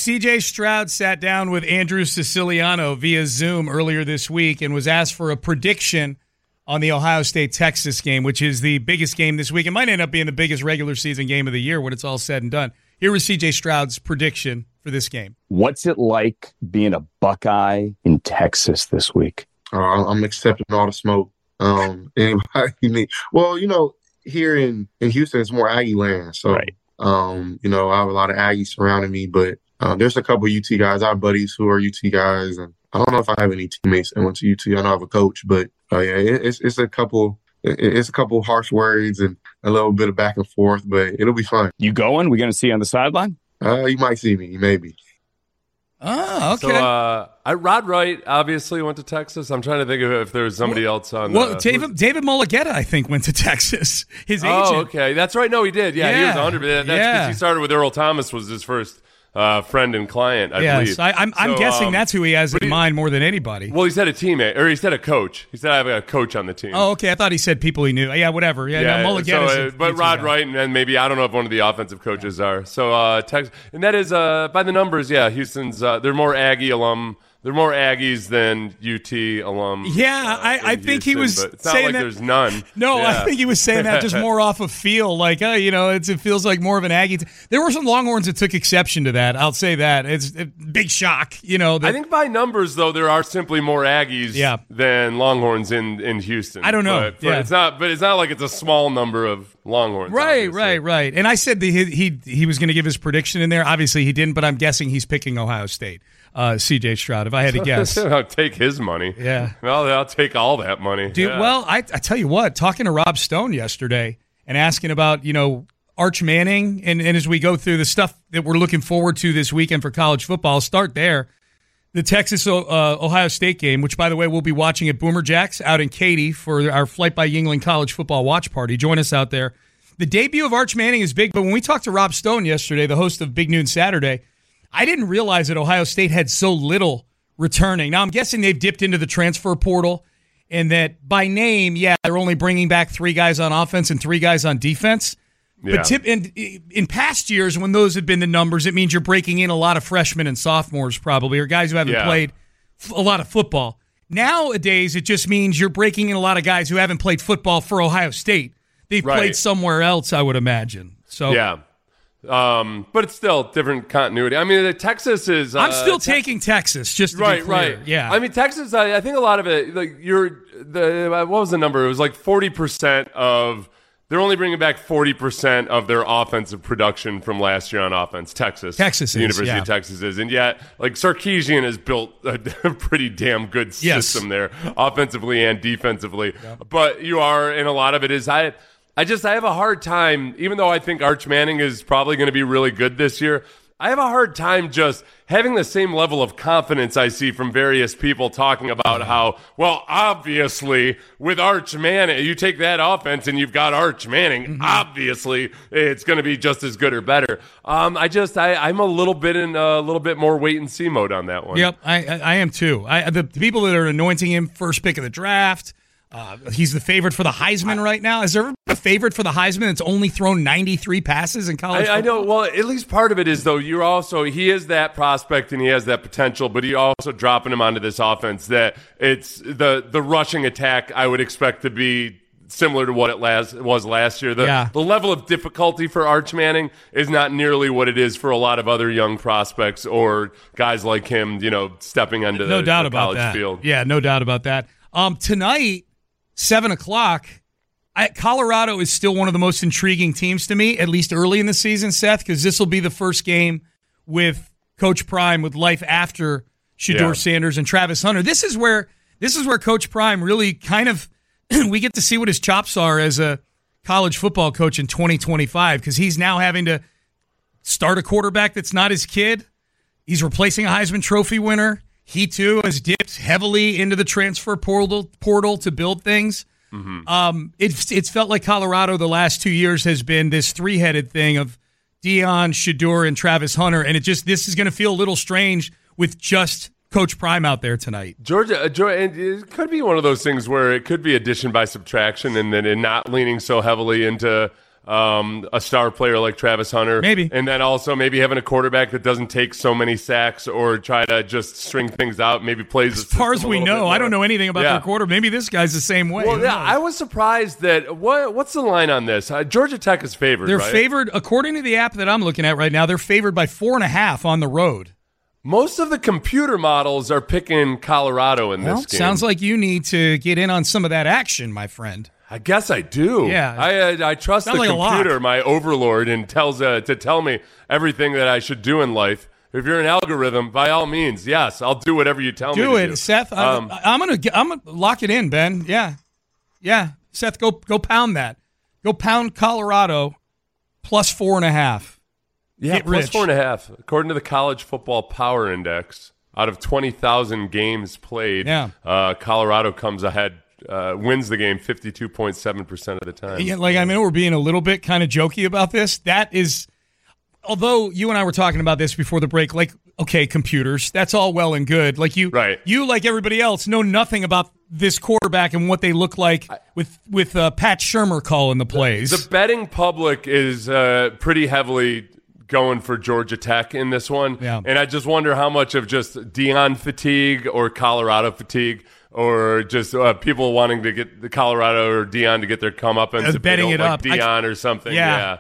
C.J. Stroud sat down with Andrew Siciliano via Zoom earlier this week and was asked for a prediction on the Ohio State-Texas game, which is the biggest game this week. It might end up being the biggest regular season game of the year when it's all said and done. Here was C.J. Stroud's prediction for this game. What's it like being a Buckeye in Texas this week? I'm accepting all the smoke. Anybody you need. Well, here in Houston, it's more Aggie land. So, right. I have a lot of Aggies surrounding me, but there's a couple UT guys. I have buddies who are UT guys, and I don't know if I have any teammates that went to UT. I know I have a coach, but it's a couple. It's a couple harsh words and a little bit of back and forth, but it'll be fun. You going? We going to see you on the sideline? You might see me, maybe. Oh, okay. So, Rod Wright obviously went to Texas. I'm trying to think of if there was somebody else on. David Mulligetta, I think, went to Texas. His agent. Oh, okay. That's right. No, he did. Yeah. He was 100. That's because he started with Earl Thomas was his first friend and client, I believe. I'm guessing that's who he has in mind more than anybody. Well, he said a teammate, or he said a coach. He said I have a coach on the team. Oh, okay. I thought he said people he knew. Yeah, whatever. Mulligetta. But Rod Wright and maybe, I don't know if one of the offensive coaches are. So, Texas, and that is, by the numbers, Houston's, they're more Aggie alum. They're more Aggies than UT alum. Yeah, I think Houston, he was but it's not saying like that. There's none. No, yeah. I think he was saying that just more off of feel. Like, it feels like more of an Aggie. There were some Longhorns that took exception to that. I'll say that. It's a big shock. I think by numbers, though, there are simply more Aggies than Longhorns in Houston. I don't know. It's not like it's a small number of Longhorns. Right. And I said that he was going to give his prediction in there. Obviously, he didn't, but I'm guessing he's picking Ohio State. C.J. Stroud, if I had to guess. I'll take his money. Yeah. Well, I'll take all that money. Dude, well, I tell you what, talking to Rob Stone yesterday and asking about, Arch Manning, and as we go through the stuff that we're looking forward to this weekend for college football, I'll start there. The Texas-Ohio State game, which, by the way, we'll be watching at Boomer Jacks out in Katy for our Flight by Yingling College Football Watch Party. Join us out there. The debut of Arch Manning is big, but when we talked to Rob Stone yesterday, the host of Big Noon Saturday, I didn't realize that Ohio State had so little returning. Now, I'm guessing they've dipped into the transfer portal and that by name, they're only bringing back 3 guys on offense and 3 guys on defense. Yeah. But in past years, when those have been the numbers, it means you're breaking in a lot of freshmen and sophomores probably, or guys who haven't played a lot of football. Nowadays, it just means you're breaking in a lot of guys who haven't played football for Ohio State. They've played somewhere else, I would imagine. So yeah. But it's still different continuity. I mean, Texas is. I'm still taking Texas, just to be clear. Right. Yeah. I mean, Texas. I think a lot of it. Like what was the number? It was like 40% of. They're only bringing back 40% of their offensive production from last year on offense. Texas, the University of Texas is, and yet like Sarkisian has built a pretty damn good system there, offensively and defensively. Yeah. But you are, and a lot of it is I have a hard time, even though I think Arch Manning is probably going to be really good this year, I have a hard time just having the same level of confidence I see from various people talking about how, well, obviously, with Arch Manning, you take that offense and you've got Arch Manning, obviously, it's going to be just as good or better. I'm a little bit more wait-and-see mode on that one. Yep, I am too. The people that are anointing him first pick of the draft, he's the favorite for the Heisman right now. Has there ever been a favorite for the Heisman that's only thrown 93 passes in college football? I know. Well, at least part of it is, though, he is that prospect and he has that potential, but you're also dropping him onto this offense that it's the rushing attack I would expect to be similar to what it was last year. The level of difficulty for Arch Manning is not nearly what it is for a lot of other young prospects or guys like him, stepping onto the college field. Yeah, no doubt about that. Tonight, 7 o'clock, Colorado is still one of the most intriguing teams to me, at least early in the season, Seth, because this will be the first game with Coach Prime, with life after Shedeur Sanders and Travis Hunter. This is where Coach Prime really kind of we get to see what his chops are as a college football coach in 2025, because he's now having to start a quarterback that's not his kid. He's replacing a Heisman Trophy winner. He, too, has dipped heavily into the transfer portal to build things. Mm-hmm. It's felt like Colorado the last 2 years has been this three-headed thing of Deion, Shedeur, and Travis Hunter, and this is going to feel a little strange with just Coach Prime out there tonight. Georgia, it could be one of those things where it could be addition by subtraction and not leaning so heavily into a star player like Travis Hunter. Maybe. And then also maybe having a quarterback that doesn't take so many sacks or try to just string things out, maybe plays as far as we know. I don't know anything about their quarter. Maybe this guy's the same way. Well, yeah, I was surprised that what's the line on this? Georgia Tech is favored, They're right? favored, according to the app that I'm looking at right now, they're favored by 4.5 on the road. Most of the computer models are picking Colorado in this game. Sounds like you need to get in on some of that action, my friend. I guess I do. Yeah, I trust the like computer, my overlord, and tells to tell me everything that I should do in life. If you're an algorithm, by all means, yes, I'll do whatever you tell me to do. Do it, Seth. I'm gonna lock it in, Ben. Yeah. Seth, go pound that. Go pound Colorado plus 4.5. Yeah, Get plus rich. 4.5. According to the College Football Power Index, out of 20,000 games played, Colorado comes ahead. Wins the game 52.7% of the time. Yeah, I mean, we're being a little bit kind of jokey about this. That is, although you and I were talking about this before the break, okay, computers, that's all well and good. You, like everybody else, know nothing about this quarterback and what they look like with Pat Shurmur calling the plays. The betting public is pretty heavily going for Georgia Tech in this one. Yeah. And I just wonder how much of just Deion fatigue or Colorado fatigue or just people wanting to get the Colorado or Deion to get their comeuppance betting it up. Deion or something. Yeah.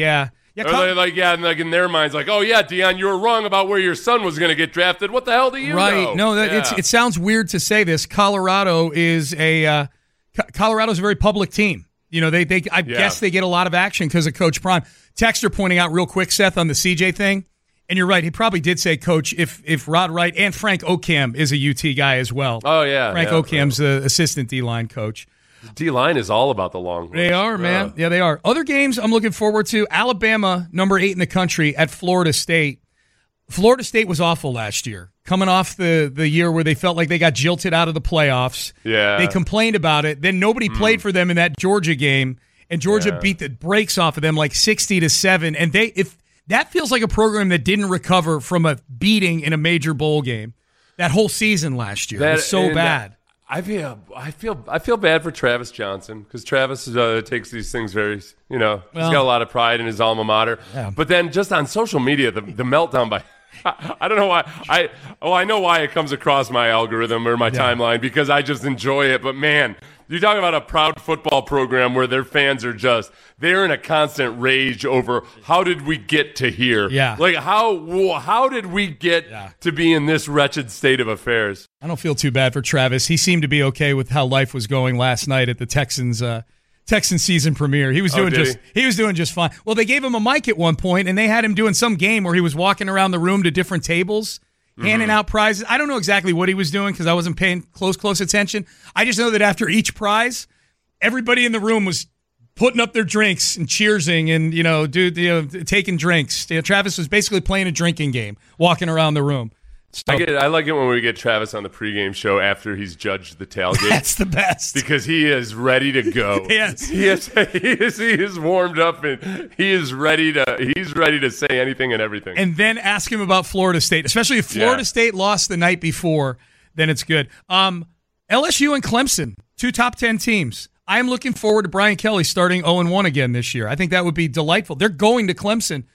And in their minds, Deion, you were wrong about where your son was going to get drafted. What the hell do you know? Right. No, it sounds weird to say this. Colorado is Colorado's a very public team. I guess they get a lot of action because of Coach Prime. Texter pointing out real quick, Seth, on the CJ thing. And you're right. He probably did say coach if Rod Wright and Frank Okam is a UT guy as well. Oh, yeah. Frank Okam's the assistant D-line coach. D-line is all about the long run. They are, man. Yeah, they are. Other games I'm looking forward to, Alabama, number 8 in the country, at Florida State. Florida State was awful last year, coming off the year where they felt like they got jilted out of the playoffs. Yeah. They complained about it. Then nobody played for them in that Georgia game, and Georgia beat the brakes off of them 60-7. And that feels like a program that didn't recover from a beating in a major bowl game. That whole season last year was so bad. I feel bad for Travis Johnson because Travis takes these things very, he's got a lot of pride in his alma mater. Yeah. But then just on social media, the meltdown by, I don't know why. I know why it comes across my algorithm or my timeline because I just enjoy it. But man, you talk about a proud football program where their fans are they're in a constant rage over how did we get to here? Yeah. How did we get to be in this wretched state of affairs? I don't feel too bad for Travis. He seemed to be okay with how life was going last night at the Texans season premiere. He was doing just fine. Well, they gave him a mic at one point, and they had him doing some game where he was walking around the room to different tables, handing out prizes. I don't know exactly what he was doing because I wasn't paying close attention. I just know that after each prize, everybody in the room was putting up their drinks and cheersing and taking drinks. Travis was basically playing a drinking game, walking around the room. I like it when we get Travis on the pregame show after he's judged the tailgate. That's the best because he is ready to go. Yes, he is warmed up and he is ready to say anything and everything. And then ask him about Florida State, especially if Florida State lost the night before. Then it's good. LSU and Clemson, 2 top 10 teams. I am looking forward to Brian Kelly starting 0-1 again this year. I think that would be delightful. They're going to Clemson.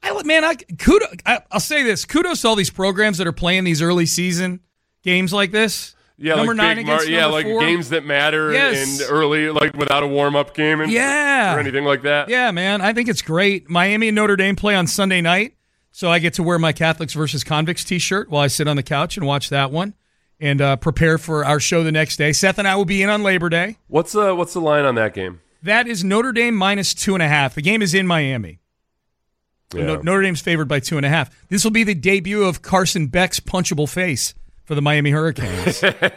I'll say this. Kudos to all these programs that are playing these early season games like this. Yeah, number 9 against number 4. Games that matter and early, without a warm-up game or anything like that. Yeah, man. I think it's great. Miami and Notre Dame play on Sunday night, so I get to wear my Catholics versus Convicts t-shirt while I sit on the couch and watch that one and prepare for our show the next day. Seth and I will be in on Labor Day. What's the line on that game? That is Notre Dame minus 2.5. The game is in Miami. Yeah. Notre Dame's favored by 2.5. This will be the debut of Carson Beck's punchable face for the Miami Hurricanes.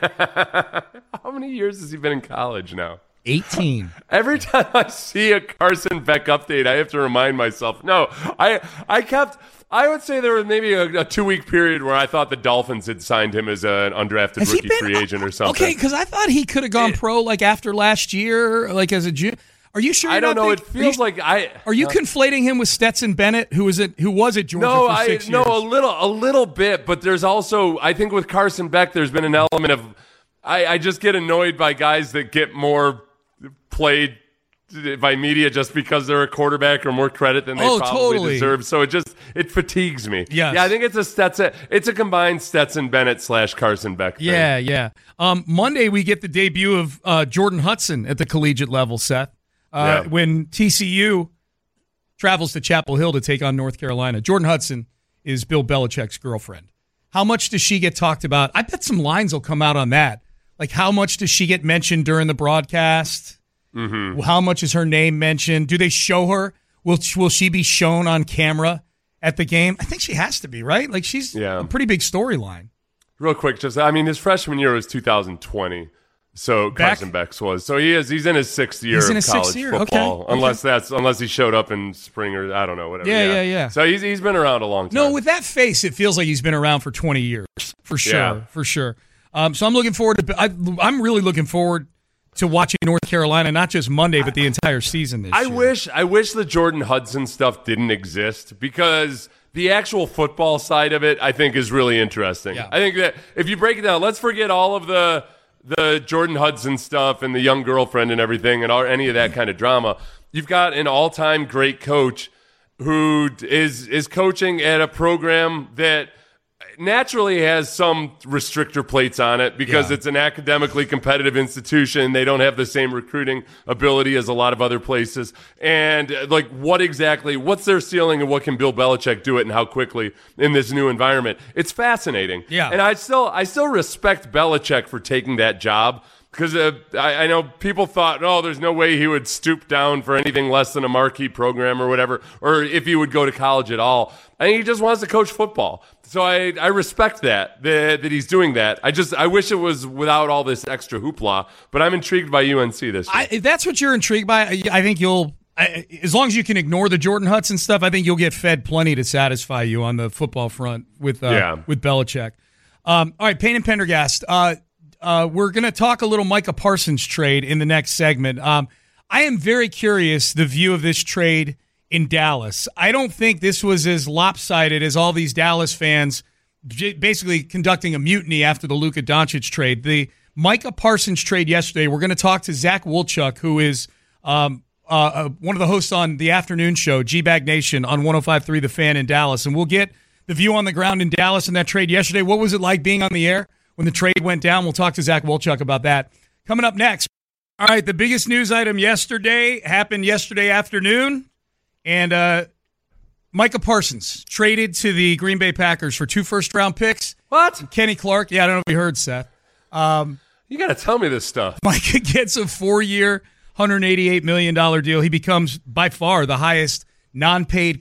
How many years has he been in college now? 18. Every time I see a Carson Beck update, I have to remind myself. No, I would say there was maybe a 2-week period where I thought the Dolphins had signed him as an undrafted rookie free agent or something. Okay, because I thought he could have gone pro after last year, as a junior. Are you sure? I don't know. It feels like I. Are you conflating him with Stetson Bennett, who was at Georgia for 6 years? No, a little bit. But there's also, I think, with Carson Beck, there's been an element of, I just get annoyed by guys that get more played by media just because they're a quarterback or more credit than they probably deserve. So it fatigues me. Yes. Yeah, I think it's a combined Stetson Bennett / Carson Beck thing. Yeah. Monday we get the debut of Jordan Hudson at the collegiate level, Seth. When TCU travels to Chapel Hill to take on North Carolina. Jordan Hudson is Bill Belichick's girlfriend. How much does she get talked about? I bet some lines will come out on that. Like, how much does she get mentioned during the broadcast? Mm-hmm. How much is her name mentioned? Do they show her? Will she be shown on camera at the game? I think she has to be, right? Like, she's a pretty big storyline. Real quick, his freshman year was 2020. So Carson Beck's was. So he's in his 6th year of college football. Okay. Unless he showed up in spring or I don't know, whatever. Yeah. So he's been around a long time. No, with that face, it feels like he's been around for 20 years. For sure. Yeah. For sure. So I'm looking forward to I'm really looking forward to watching North Carolina, not just Monday, but the entire season this year. I wish the Jordan Hudson stuff didn't exist, because the actual football side of it, I think, is really interesting. Yeah. I think that if you break it down, let's forget all of the Jordan Hudson stuff and the young girlfriend and everything and any of that kind of drama. You've got an all-time great coach who is coaching at a program that naturally has some restrictor plates on it because it's an academically competitive institution. They don't have the same recruiting ability as a lot of other places. And what's their ceiling and what can Bill Belichick do it and how quickly in this new environment? It's fascinating. Yeah. And I still respect Belichick for taking that job, because I know people thought, there's no way he would stoop down for anything less than a marquee program or whatever, or if he would go to college at all. I think he just wants to coach football. So I respect that he's doing that. I wish it was without all this extra hoopla, but I'm intrigued by UNC this year. If that's what you're intrigued by, I think as long as you can ignore the Jordan Hudson stuff, I think you'll get fed plenty to satisfy you on the football front with Belichick. All right, Payne and Pendergast. We're going to talk a little Micah Parsons trade in the next segment. I am very curious the view of this trade in Dallas. I don't think this was as lopsided as all these Dallas fans basically conducting a mutiny after the Luka Doncic trade. The Micah Parsons trade yesterday, we're going to talk to Zach Wolchuk, who is one of the hosts on the afternoon show, G-Bag Nation, on 105.3 The Fan in Dallas. And we'll get the view on the ground in Dallas in that trade yesterday. What was it like being on the air when the trade went down? We'll talk to Zach Wolchuk about that. Coming up next. All right, the biggest news item yesterday happened yesterday afternoon. And Micah Parsons traded to the Green Bay Packers for 2 first-round picks. What? Kenny Clark. Yeah, I don't know if you heard, Seth. You got to tell me this stuff. Micah gets a 4-year, $188 million deal. He becomes by far the highest highest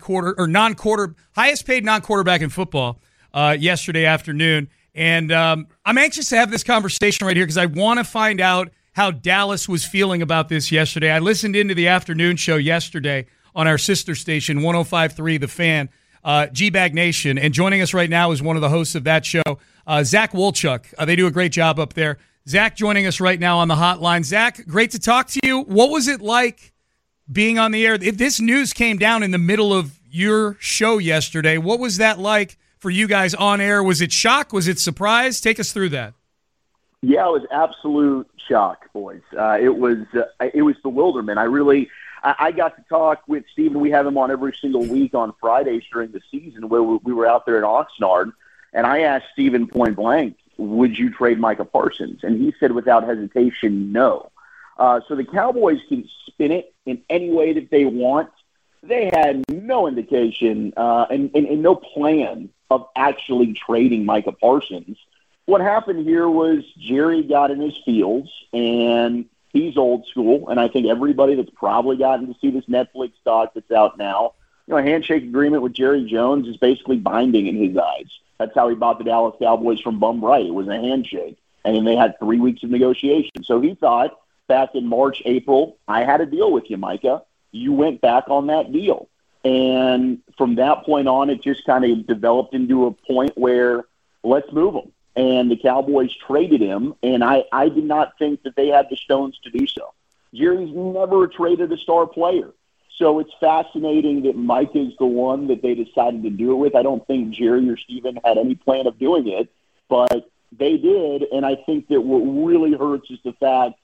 paid non-quarterback in football yesterday afternoon. And I'm anxious to have this conversation right here because I want to find out how Dallas was feeling about this yesterday. I listened into the afternoon show yesterday on our sister station, 105.3 The Fan, G-Bag Nation. And joining us right now is one of the hosts of that show, Zach Wolchuk. They do a great job up there. Zach joining us right now on the hotline. Zach, great to talk to you. What was it like being on the air? If this news came down in the middle of your show yesterday, what was that like for you guys on air? Was it shock? Was it surprise? Take us through that. Yeah, it was absolute shock, boys. It was bewilderment. I got to talk with Steven. We have him on every single week on Fridays during the season where we were out there in Oxnard. And I asked Steven point blank, would you trade Micah Parsons? And he said without hesitation, no. So the Cowboys can spin it in any way that they want. They had no indication and no plan of actually trading Micah Parsons. What happened here was Jerry got in his feels, and he's old school, and I think everybody that's probably gotten to see this Netflix doc that's out now, a handshake agreement with Jerry Jones is basically binding in his eyes. That's how he bought the Dallas Cowboys from Bum Wright. It was a handshake, and then they had 3 weeks of negotiation. So he thought back in March, April, I had a deal with you, Micah. You went back on that deal. And from that point on, it just kind of developed into a point where let's move him. And the Cowboys traded him, and I did not think that they had the stones to do so. Jerry's never traded a star player. So it's fascinating that Mike is the one that they decided to do it with. I don't think Jerry or Steven had any plan of doing it, but they did, and I think that what really hurts is the fact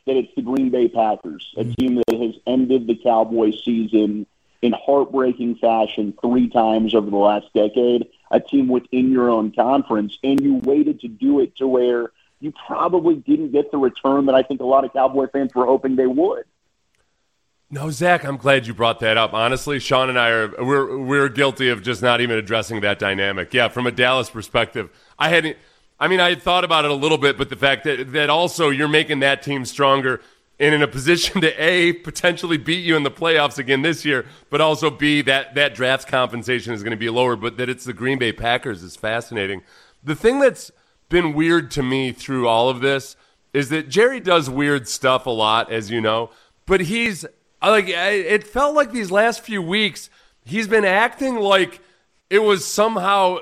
that it's the Green Bay Packers, a team that has ended the Cowboys season in heartbreaking fashion 3 times over the last decade, a team within your own conference, and you waited to do it to where you probably didn't get the return that I think a lot of Cowboy fans were hoping they would. No, Zach, I'm glad you brought that up. Honestly, Sean and I we're guilty of just not even addressing that dynamic. Yeah, from a Dallas perspective, I had thought about it a little bit, but the fact that also you're making that team stronger and in a position to A, potentially beat you in the playoffs again this year, but also B, that draft compensation is going to be lower, but that it's the Green Bay Packers is fascinating. The thing that's been weird to me through all of this is that Jerry does weird stuff a lot, as you know, but he's like, it felt like these last few weeks he's been acting like it was somehow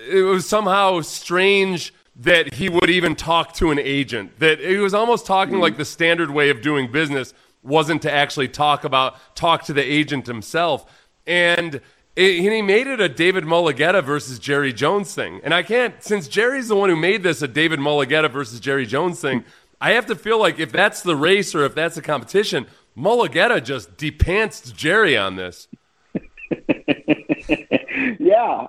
strange that he would even talk to an agent, that he was almost talking like the standard way of doing business wasn't to actually talk to the agent himself. And he made it a David Mulugheta versus Jerry Jones thing. And I can't, since Jerry's the one who made this a David Mulugheta versus Jerry Jones thing, I have to feel like if that's the race or if that's the competition, Mulugheta just depantsed Jerry on this. Yeah,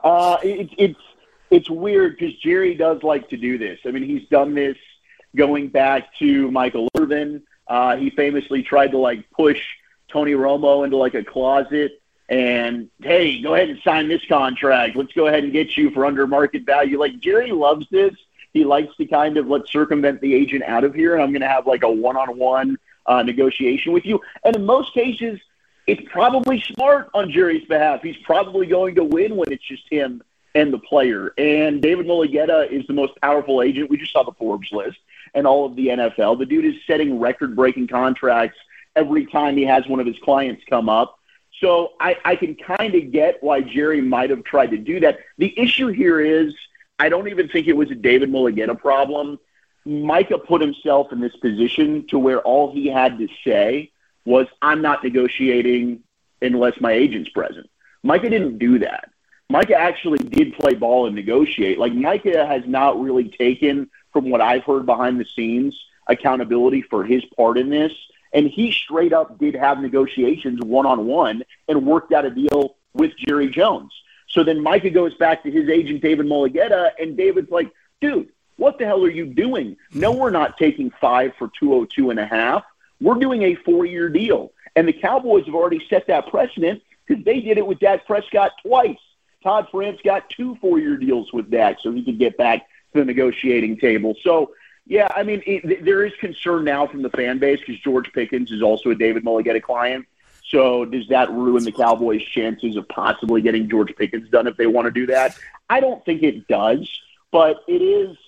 it's weird because Jerry does like to do this. I mean, he's done this going back to Michael Irvin. He famously tried to push Tony Romo into a closet and, hey, go ahead and sign this contract. Let's go ahead and get you for under market value. Jerry loves this. He likes to kind of let's circumvent the agent out of here, and I'm going to have a one-on-one negotiation with you. And in most cases, it's probably smart on Jerry's behalf. He's probably going to win when it's just him and the player. And David Mulugheta is the most powerful agent. We just saw the Forbes list and all of the NFL. The dude is setting record-breaking contracts every time he has one of his clients come up. So I can kind of get why Jerry might have tried to do that. The issue here is I don't even think it was a David Mulugheta problem. Micah put himself in this position to where all he had to say was, I'm not negotiating unless my agent's present. Micah didn't do that. Micah actually did play ball and negotiate. Micah has not really taken, from what I've heard behind the scenes, accountability for his part in this. And he straight up did have negotiations one-on-one and worked out a deal with Jerry Jones. So then Micah goes back to his agent, David Mulugheta, and David's like, dude, what the hell are you doing? No, we're not taking 5 for 202.5. We're doing a 4-year deal. And the Cowboys have already set that precedent because they did it with Dak Prescott twice. Todd France got 2 4-year deals with Dak so he could get back to the negotiating table. So, yeah, I mean, there is concern now from the fan base because George Pickens is also a David Mulugheta client. So does that ruin the Cowboys' chances of possibly getting George Pickens done if they want to do that? I don't think it does, but it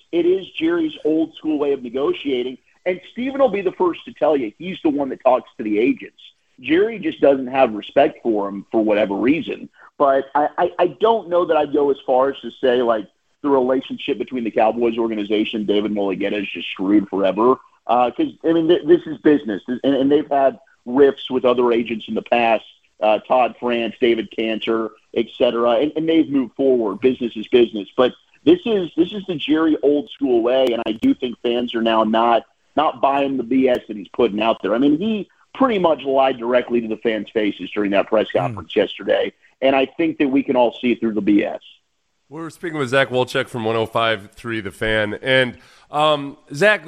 is Jerry's old school way of negotiating. And Steven will be the first to tell you he's the one that talks to the agents. Jerry just doesn't have respect for him for whatever reason. But I don't know that I'd go as far as to say, the relationship between the Cowboys organization and David Mulugheta is just screwed forever. Because, this is business. And they've had rifts with other agents in the past, Todd France, David Cantor, et cetera. And they've moved forward. Business is business. But this is the Jerry old school way, and I do think fans are now not buying the BS that he's putting out there. I mean, he pretty much lied directly to the fans' faces during that press conference yesterday, and I think that we can all see through the BS. We're speaking with Zach Wolchek from 105.3 The Fan, and Zach,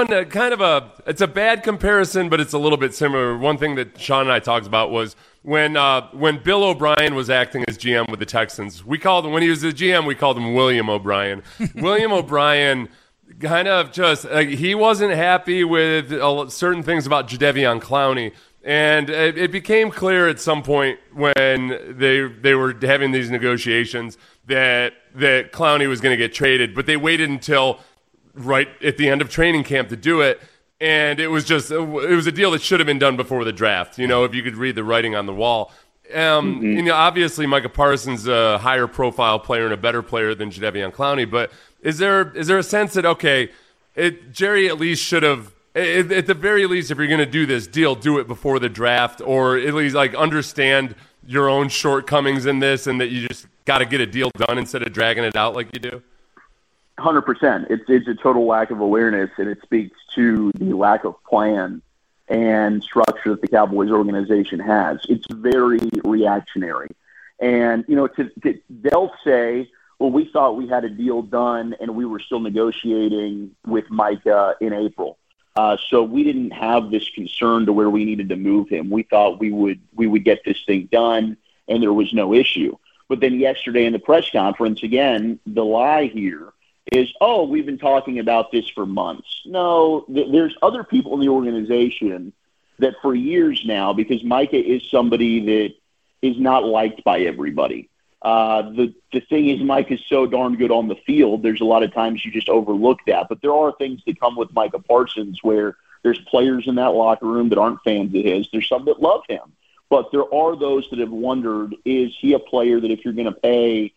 it's a bad comparison, but it's a little bit similar. One thing that Sean and I talked about was when Bill O'Brien was acting as GM with the Texans. When he was the GM, we called him William O'Brien. William O'Brien kind of just he wasn't happy with certain things about Jadeveon Clowney, and it became clear at some point when they were having these negotiations that Clowney was going to get traded, but they waited until right at the end of training camp to do it, and it was a deal that should have been done before the draft. If you could read the writing on the wall. Obviously, Micah Parsons a higher profile player and a better player than Jadeveon Clowney, but is there a sense that Jerry at least should have, at the very least, if you're going to do this deal, do it before the draft, or at least understand your own shortcomings in this, and that you just got to get a deal done instead of dragging it out like you do? 100%. It's a total lack of awareness, and it speaks to the lack of plan and structure that the Cowboys organization has. It's very reactionary. And, they'll say, well, we thought we had a deal done and we were still negotiating with Micah in April. So we didn't have this concern to where we needed to move him. We thought we would get this thing done and there was no issue. But then yesterday in the press conference, again, the lie here is, oh, we've been talking about this for months. No, there's other people in the organization that for years now, because Micah is somebody that is not liked by everybody. The thing is, Mike is so darn good on the field, there's a lot of times you just overlook that. But there are things that come with Micah Parsons where there's players in that locker room that aren't fans of his. There's some that love him. But there are those that have wondered, is he a player that if you're going to pay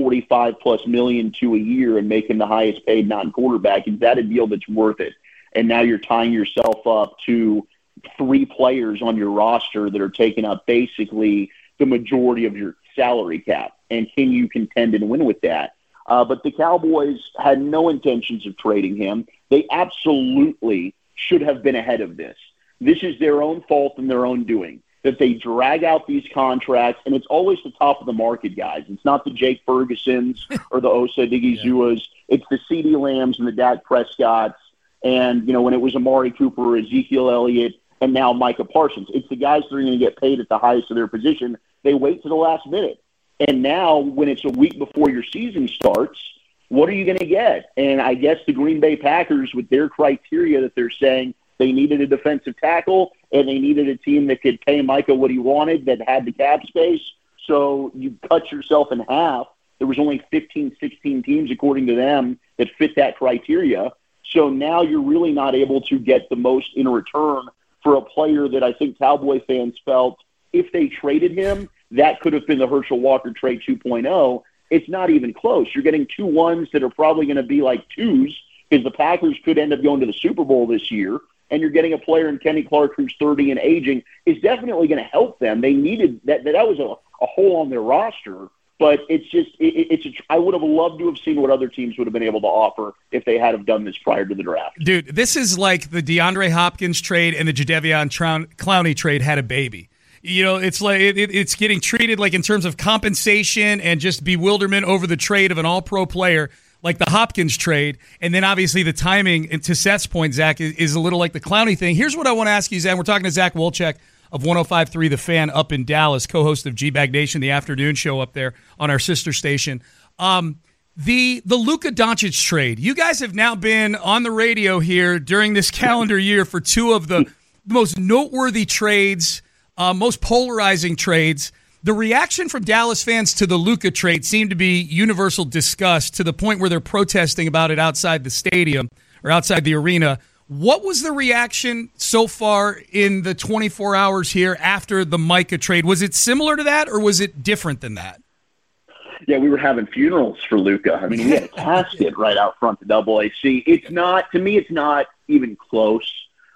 $45+ million to a year and make him the highest paid non-quarterback, is that a deal that's worth it? And now you're tying yourself up to 3 players on your roster that are taking up basically the majority of your salary cap. And can you contend and win with that? But the Cowboys had no intentions of trading him. They absolutely should have been ahead of this. This is their own fault and their own doing, that they drag out these contracts, and it's always the top of the market guys. It's not the Jake Fergusons or the Osa Digizuas. Yeah. It's the CeeDee Lambs and the Dak Prescotts, and, when it was Amari Cooper, Ezekiel Elliott, and now Micah Parsons. It's the guys that are going to get paid at the highest of their position. They wait to the last minute. And now when it's a week before your season starts, what are you going to get? And I guess the Green Bay Packers, with their criteria that they're saying they needed a defensive tackle and they needed a team that could pay Micah what he wanted, that had the cap space. So you cut yourself in half. There was only 15, 16 teams, according to them, that fit that criteria. So now you're really not able to get the most in return for a player that I think Cowboy fans felt if they traded him, that could have been the Herschel Walker trade 2.0. It's not even close. You're getting 2 ones that are probably going to be like 2s because the Packers could end up going to the Super Bowl this year, and you're getting a player in Kenny Clark who's 30 and aging is definitely going to help them. They needed that. That was a hole on their roster, but it's just I would have loved to have seen what other teams would have been able to offer if they had have done this prior to the draft. Dude, this is like the DeAndre Hopkins trade and the Jadeveon Clowney trade had a baby. It's like it's getting treated like in terms of compensation and just bewilderment over the trade of an all-pro player like the Hopkins trade. And then obviously the timing, and to Seth's point, Zach, is a little like the Clowney thing. Here's what I want to ask you, Zach. We're talking to Zach Wolchek of 105.3 The Fan up in Dallas, co-host of G-Bag Nation, the afternoon show up there on our sister station. The Luka Doncic trade. You guys have now been on the radio here during this calendar year for 2 of the most noteworthy trades, most polarizing trades. The reaction from Dallas fans to the Luka trade seemed to be universal disgust to the point where they're protesting about it outside the stadium or outside the arena. What was the reaction so far in the 24 hours here after the Micah trade? Was it similar to that or was it different than that? Yeah, we were having funerals for Luka. I mean, he had a casket right out front to AAC. It's not even close.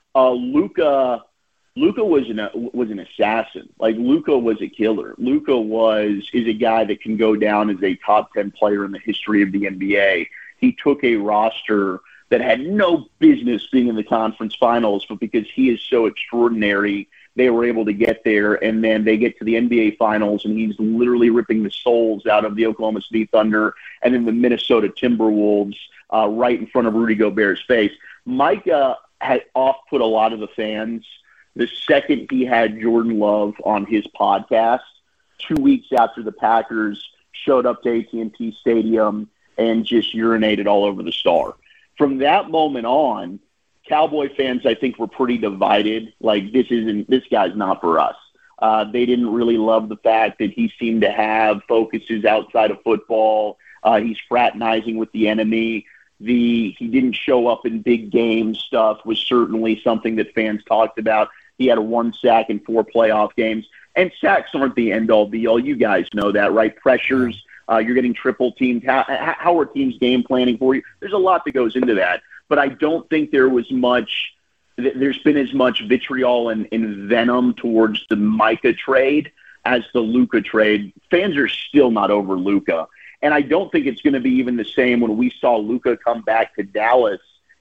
Luka was an assassin. Like, Luka was a killer. Luka is a guy that can go down as a top 10 player in the history of the NBA. He took a roster that had no business being in the conference finals, but because he is so extraordinary, they were able to get there, and then they get to the NBA finals, and he's literally ripping the souls out of the Oklahoma City Thunder and then the Minnesota Timberwolves right in front of Rudy Gobert's face. Micah had off-put a lot of the fans the second he had Jordan Love on his podcast 2 weeks after the Packers showed up to AT&T Stadium and just urinated all over the Star. From that moment on, Cowboy fans, I think, were pretty divided. Like, this guy's not for us. They didn't really love the fact that he seemed to have focuses outside of football. He's fraternizing with the enemy. He didn't show up in big game stuff was certainly something that fans talked about. He had a 1 sack in 4 playoff games. And sacks aren't the end-all, be-all. You guys know that, right? Pressures, you're getting triple teamed. How are teams game planning for you? There's a lot that goes into that. But I don't think there's been as much vitriol and venom towards the Micah trade as the Luka trade. Fans are still not over Luka. And I don't think it's going to be even the same when we saw Luka come back to Dallas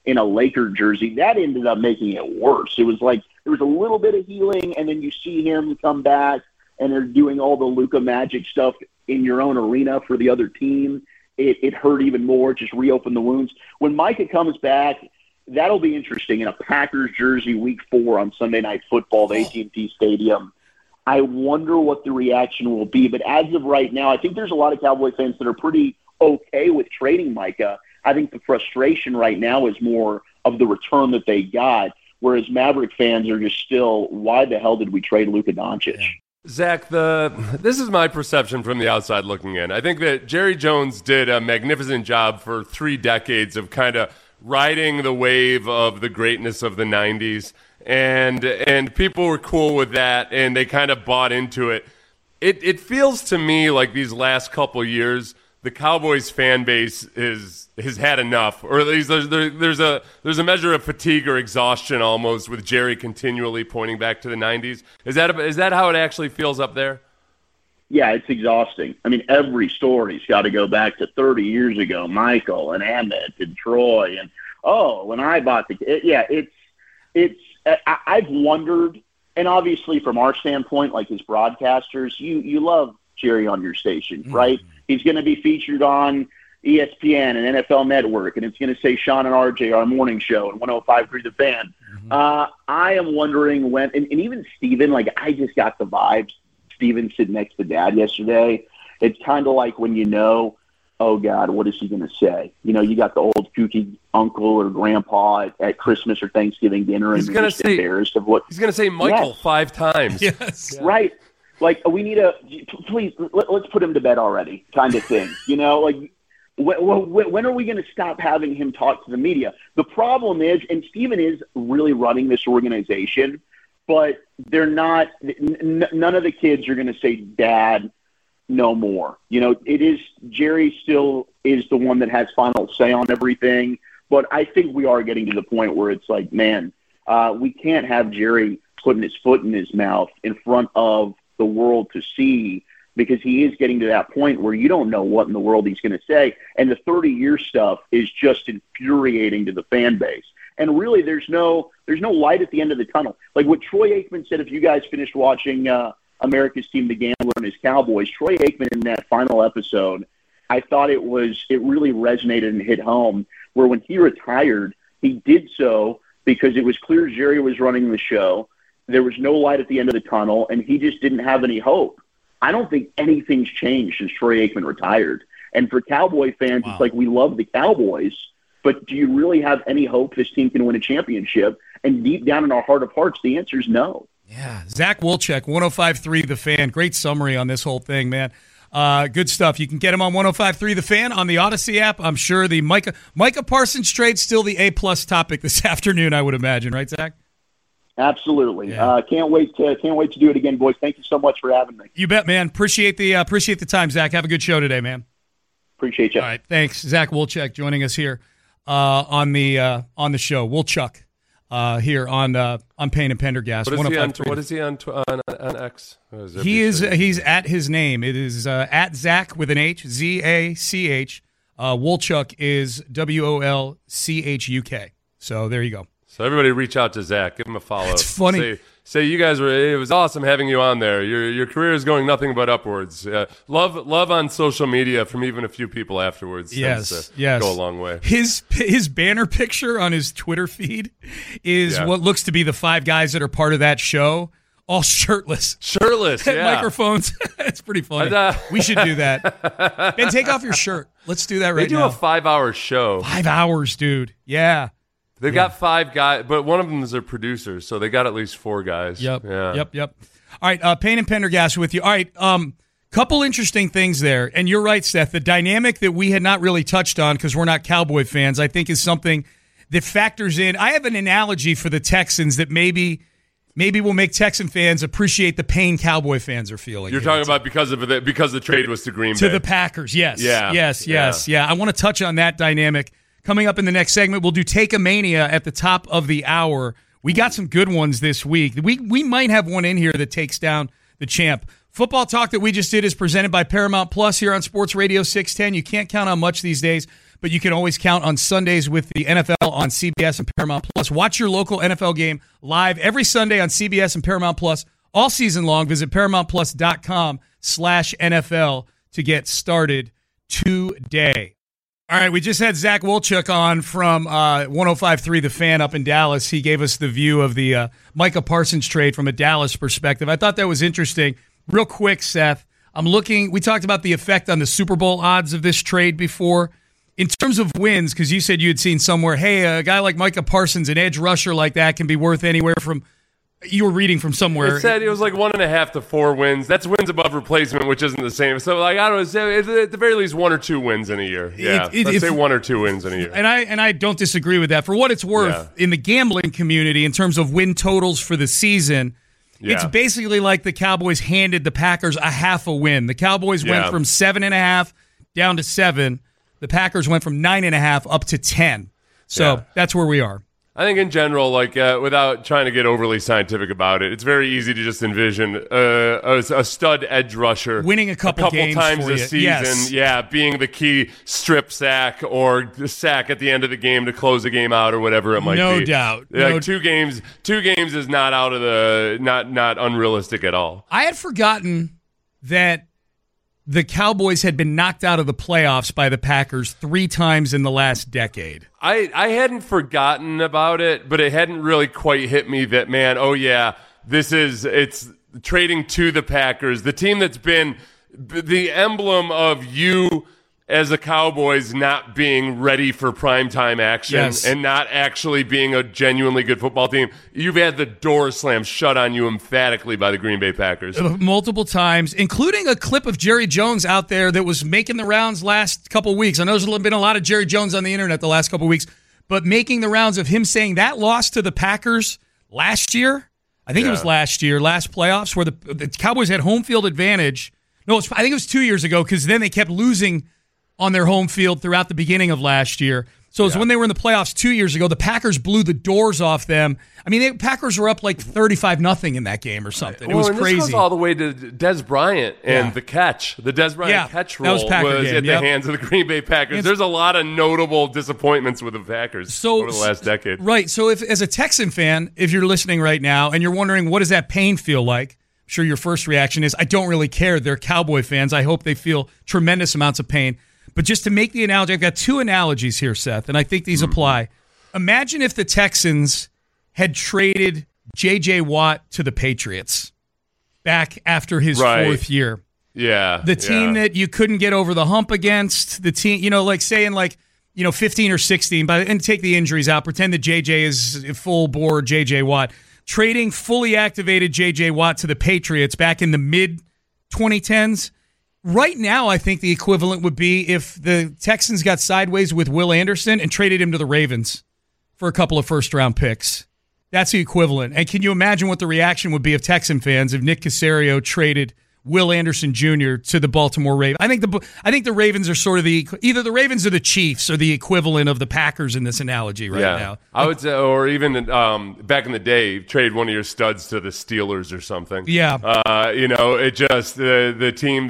in a Laker jersey. That ended up making it worse. It was like there was a little bit of healing, and then you see him come back, and they're doing all the Luka Magic stuff in your own arena for the other team. It hurt even more, just reopened the wounds. When Micah comes back, that'll be interesting in a Packers jersey week 4 on Sunday Night Football at AT&T Stadium. I wonder what the reaction will be. But as of right now, I think there's a lot of Cowboy fans that are pretty okay with trading Micah. I think the frustration right now is more of the return that they got, whereas Maverick fans are just still, why the hell did we trade Luka Doncic? Yeah. Zach, this is my perception from the outside looking in. I think that Jerry Jones did a magnificent job for 3 decades of kind of riding the wave of the greatness of the 90s, and people were cool with that, and they kind of bought into it. It feels to me like these last couple years, the Cowboys fan base has had enough, or at least there's a measure of fatigue or exhaustion almost with Jerry continually pointing back to the 90s. Is that how it actually feels up there? Yeah, it's exhausting. I mean, every story's got to go back to 30 years ago, Michael and Emmett and Troy, and when I bought I've wondered, and obviously from our standpoint, like as broadcasters, you love Jerry on your station, right? He's going to be featured on ESPN and NFL Network, and it's going to say Sean and RJ, our morning show, and 105.3 The Fan. I am wondering when, and even Steven, like I just got the vibes. Steven sitting next to Dad yesterday. It's kind of like when oh God, what is he going to say? You got the old kooky uncle or grandpa at Christmas or Thanksgiving dinner, and you're just embarrassed of what he's going to say. Michael 5 times. Yes, yeah. Right. Like we need please let's put him to bed already, kind of thing. Like when are we going to stop having him talk to the media? The problem is, and Steven is really running this organization, but they're not. None of the kids are going to say, "Dad, no more." It is Jerry still is the one that has final say on everything. But I think we are getting to the point where it's like, man, we can't have Jerry putting his foot in his mouth in front of the world to see, because he is getting to that point where you don't know what in the world he's going to say. And the 30-year stuff is just infuriating to the fan base. And really, there's no light at the end of the tunnel. Like what Troy Aikman said, if you guys finished watching America's Team, The Gambler and his Cowboys, Troy Aikman in that final episode, I thought it really resonated and hit home, where when he retired, he did so because it was clear Jerry was running the show. There was no light at the end of the tunnel, and he just didn't have any hope. I don't think anything's changed since Troy Aikman retired. And for Cowboy fans, It's like we love the Cowboys, but do you really have any hope this team can win a championship? And deep down in our heart of hearts, the answer is no. Yeah, Zach Wolchek, 105.3 The Fan. Great summary on this whole thing, man. Good stuff. You can get him on 105.3 The Fan on the Odyssey app. I'm sure the Micah Parsons trade's still the A-plus topic this afternoon, I would imagine. Right, Zach? Absolutely. Yeah. Can't wait to do it again, boys. Thank you so much for having me. You bet, man. Appreciate the time, Zach. Have a good show today, man. Appreciate you. All right, thanks. Zach Wolchek joining us here on the show. Wolchuk here on Payne and Pendergast. What is he on X? He's at his name. It is at Zach with an H, ZACH. Wolchuk is WOLCHUK. So there you go. So everybody reach out to Zach. Give him a follow. It's funny. Say you guys it was awesome having you on there. Your career is going nothing but upwards. Love on social media from even a few people afterwards. Yes. Go a long way. His banner picture on his Twitter feed is what looks to be the 5 guys that are part of that show, all shirtless. Microphones. It's pretty funny. We should do that. Ben, take off your shirt. Let's do that right now. They do a 5-hour show. 5 hours, dude. Yeah. They've got 5 guys, but one of them is their producers, so they got at least 4 guys. Yep. Yeah. Yep. All right, Payne and Pendergast with you. All right, couple interesting things there. And you're right, Seth. The dynamic that we had not really touched on because we're not Cowboy fans, I think is something that factors in. I have an analogy for the Texans that maybe will make Texan fans appreciate the pain Cowboy fans are feeling. You're talking about because the trade was to Green Bay. To the Packers, yes. Yeah. I want to touch on that dynamic. Coming up in the next segment, we'll do Take-A-Mania at the top of the hour. We got some good ones this week. We might have one in here that takes down the champ. Football talk that we just did is presented by Paramount Plus here on Sports Radio 610. You can't count on much these days, but you can always count on Sundays with the NFL on CBS and Paramount Plus. Watch your local NFL game live every Sunday on CBS and Paramount Plus all season long. Visit ParamountPlus.com/NFL to get started today. All right, we just had Zach Wolchuk on from 105.3 The Fan up in Dallas. He gave us the view of the Micah Parsons trade from a Dallas perspective. I thought that was interesting. Real quick, Seth, we talked about the effect on the Super Bowl odds of this trade before. In terms of wins, because you said you had seen somewhere, hey, a guy like Micah Parsons, an edge rusher like that, can be worth anywhere from – you were reading from somewhere. It said it was like 1.5 to 4 wins. That's wins above replacement, which isn't the same. So, like, I don't know, at the very least, 1 or 2 wins in a year. Yeah, let's say 1 or 2 wins in a year. And I don't disagree with that. For what it's worth, in the gambling community, in terms of win totals for the season, it's basically like the Cowboys handed the Packers a half a win. The Cowboys went from 7.5 down to 7. The Packers went from 9.5 up to 10. So that's where we are. I think in general, like without trying to get overly scientific about it, it's very easy to just envision a stud edge rusher winning a couple games times for a you. season, being the key strip sack or the sack at the end of the game to close the game out or whatever it might be. No doubt. Like 2 games is not out of the not unrealistic at all. I had forgotten that the Cowboys had been knocked out of the playoffs by the Packers 3 times in the last decade. I hadn't forgotten about it, but it hadn't really quite hit me that, man, it's trading to the Packers, the team that's been the emblem of you as the Cowboys not being ready for primetime action and not actually being a genuinely good football team. You've had the door slammed shut on you emphatically by the Green Bay Packers. Multiple times, including a clip of Jerry Jones out there that was making the rounds last couple of weeks. I know there's been a lot of Jerry Jones on the internet the last couple of weeks, but making the rounds of him saying that loss to the Packers last year, I think it was last playoffs, where the Cowboys had home field advantage. No, I think it was 2 years ago, because then they kept losing on their home field throughout the beginning of last year. So it was when they were in the playoffs 2 years ago, the Packers blew the doors off them. I mean, the Packers were up like 35-0 in that game or something. It was crazy. This goes all the way to Dez Bryant and the catch. The Dez Bryant catch roll was at the hands of the Green Bay Packers. There's a lot of notable disappointments with the Packers over the last decade. Right. So if, as a Texan fan, if you're listening right now and you're wondering what does that pain feel like, I'm sure your first reaction is, I don't really care. They're Cowboy fans. I hope they feel tremendous amounts of pain. But just to make the analogy, I've got 2 analogies here, Seth, and I think these apply. Imagine if the Texans had traded J.J. Watt to the Patriots back after his 4th year. Yeah. The team that you couldn't get over the hump against, the team, like saying 15 or 16, and take the injuries out, pretend that J.J. is full bore J.J. Watt. Trading fully activated J.J. Watt to the Patriots back in the mid-2010s. Right now, I think the equivalent would be if the Texans got sideways with Will Anderson and traded him to the Ravens for a couple of first-round picks. That's the equivalent. And can you imagine what the reaction would be of Texan fans if Nick Caserio traded Will Anderson Jr. to the Baltimore Ravens? I think the Ravens are sort of either the Ravens or the Chiefs are the equivalent of the Packers in this analogy now. I would say, or even back in the day, trade one of your studs to the Steelers or something. Yeah. It just the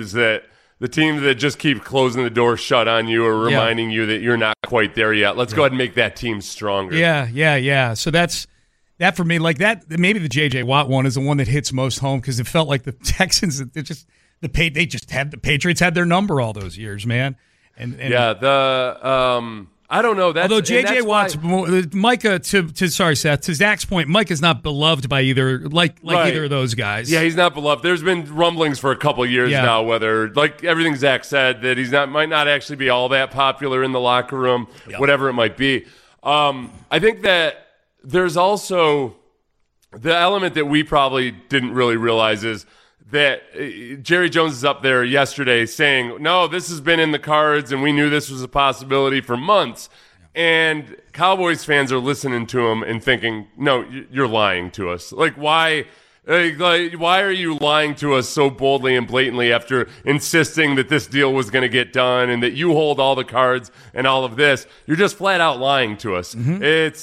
teams that just keep closing the door shut on you or reminding you that you're not quite there yet. Let's go ahead and make that team stronger. Yeah. So that's that for me. Like that, maybe the J.J. Watt one is the one that hits most home because it felt like the Texans, the Patriots had their number all those years, man. I don't know. Although J.J. Watt's Micah, Seth, to Zach's point, Micah's not beloved by either either of those guys. Yeah, he's not beloved. There's been rumblings for a couple of years now, whether like everything Zach said, that he's might not actually be all that popular in the locker room, whatever it might be. I think that there's also the element that we probably didn't really realize is that Jerry Jones is up there yesterday saying, no, this has been in the cards and we knew this was a possibility for months. And Cowboys fans are listening to him and thinking, no, you're lying to us. Like, why are you lying to us so boldly and blatantly after insisting that this deal was going to get done and that you hold all the cards and all of this? You're just flat out lying to us. Mm-hmm.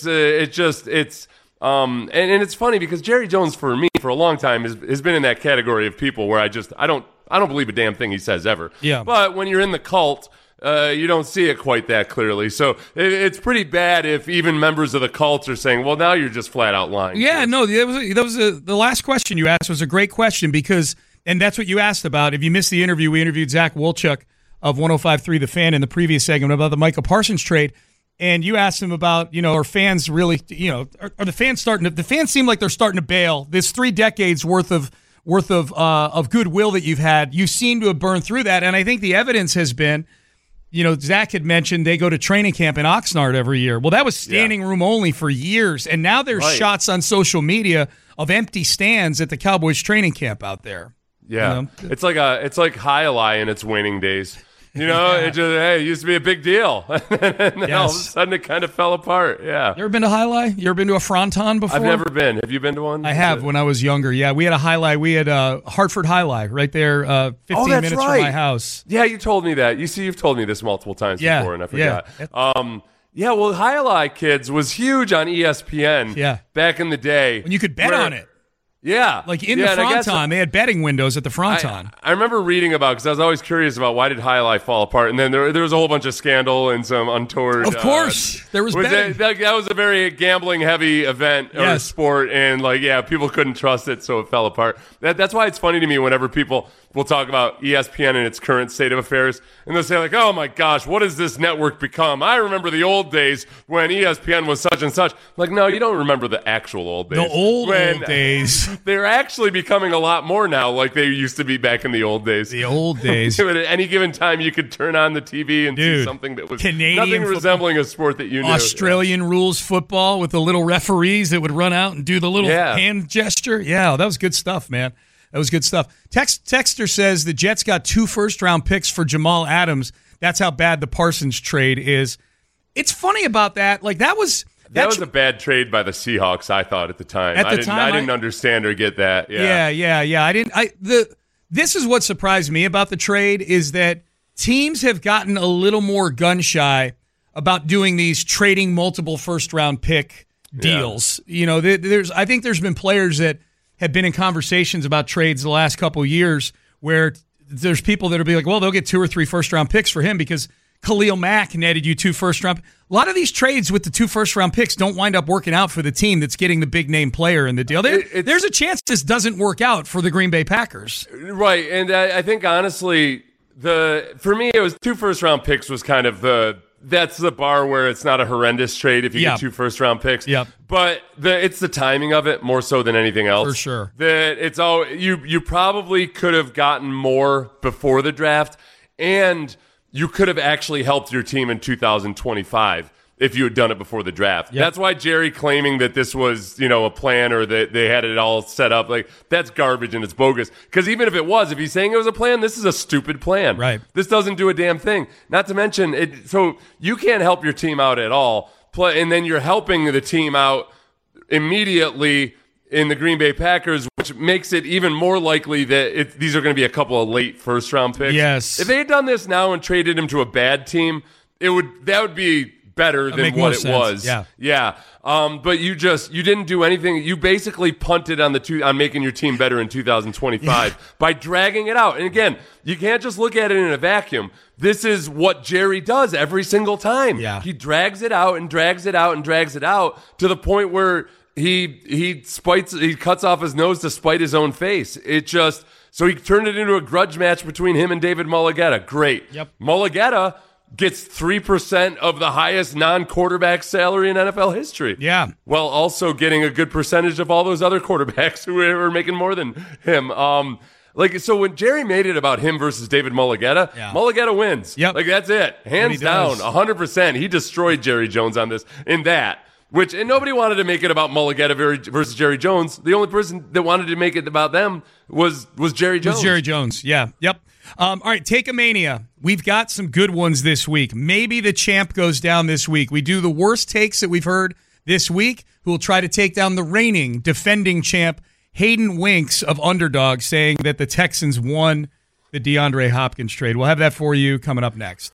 And it's funny because Jerry Jones, for me, for a long time, has been in that category of people where I don't believe a damn thing he says ever. Yeah. But when you're in the cult, you don't see it quite that clearly. So it's pretty bad if even members of the cult are saying, well, now you're just flat out lying. Yeah, no, the last question you asked was a great question because, and that's what you asked about. If you missed the interview, we interviewed Zach Wolchuk of 105.3 The Fan in the previous segment about the Micah Parsons trade. And you asked him about, are fans really, are the fans the fans seem like they're starting to bail. This 3 decades worth of goodwill that you've had. You seem to have burned through that. And I think the evidence has been, Zach had mentioned they go to training camp in Oxnard every year. Well, that was standing room only for years. And now there's shots on social media of empty stands at the Cowboys training camp out there. Yeah. It's like Highlight in its waning days. It used to be a big deal. And then all of a sudden it kind of fell apart. Yeah. You ever been to Highlight? You ever been to a Fronton before? I've never been. Have you been to one? I have when I was younger. Yeah, we had a Highlight. We had Hartford Highlight right there, 15 minutes from my house. Yeah, you told me that. You see, you've told me this multiple times before, and I forgot. Well, Highlight Kids was huge on ESPN back in the day. When you could bet on it. Yeah. Like in the Fronton, they had betting windows at the Fronton. I remember reading about, because I was always curious about why did Highlight fall apart, and then there was a whole bunch of scandal and some untoward... Of course. There was betting. That was a very gambling-heavy event or sport, and people couldn't trust it, so it fell apart. That's why it's funny to me whenever people will talk about ESPN and its current state of affairs, and they'll say like, oh my gosh, what has this network become? I remember the old days when ESPN was such and such. I'm like, no, you don't remember the actual old days. The old days. They're actually becoming a lot more now like they used to be back in the old days. The old days. At any given time, you could turn on the TV and see something that was nothing resembling a sport that you knew. Australian rules football with the little referees that would run out and do the little hand gesture. Yeah, that was good stuff, man. That was good stuff. Texter says the Jets got 2 first-round picks for Jamal Adams. That's how bad the Parsons trade is. It's funny about that. Like that was a bad trade by the Seahawks, I thought at the time. I didn't understand or get that. Yeah. This is what surprised me about the trade is that teams have gotten a little more gun-shy about doing these trading multiple first-round pick deals. Yeah. I think there's been players that have been in conversations about trades the last couple of years where there's people that will be like, well, they'll get 2 or 3 first-round picks for him because Khalil Mack netted you 2 first-round. A lot of these trades with the 2 first-round picks don't wind up working out for the team that's getting the big-name player in the deal. There's a chance this doesn't work out for the Green Bay Packers. Right, and I think, honestly, for me, it was 2 first-round picks was kind of that's the bar where it's not a horrendous trade if you get 2 first-round picks. Yep. But it's the timing of it more so than anything else. For sure. That it's all you probably could have gotten more before the draft, and you could have actually helped your team in 2025 if you had done it before the draft. Yep. That's why Jerry claiming that this was, a plan or that they had it all set up, like that's garbage and it's bogus. Because even if it was, if he's saying it was a plan, this is a stupid plan. Right. This doesn't do a damn thing. Not to mention it. So you can't help your team out at all. And then you're helping the team out immediately in the Green Bay Packers, which makes it even more likely that these are going to be a couple of late first-round picks. Yes. If they had done this now and traded him to a bad team, that would be better than what it was. Yeah. But you didn't do anything. You basically punted on making your team better in 2025 by dragging it out. And again, you can't just look at it in a vacuum. This is what Jerry does every single time. Yeah. He drags it out and drags it out and drags it out to the point where he cuts off his nose to spite his own face. So he turned it into a grudge match between him and David Mulligetta. Great. Yep. Mulligetta gets 3% of the highest non-quarterback salary in NFL history. Yeah. While also getting a good percentage of all those other quarterbacks who are making more than him. So when Jerry made it about him versus David Mulligetta, Mulligetta wins. Yep. That's it. Hands down, 100%. He destroyed Jerry Jones on this, and nobody wanted to make it about Mulligetta versus Jerry Jones. The only person that wanted to make it about them was Jerry Jones. Jerry Jones, yeah. Yep. All right, Take a Mania. We've got some good ones this week. Maybe the champ goes down this week. We do the worst takes that we've heard this week, who will try to take down the reigning, defending champ, Hayden Winks of Underdog, saying that the Texans won the DeAndre Hopkins trade. We'll have that for you coming up next.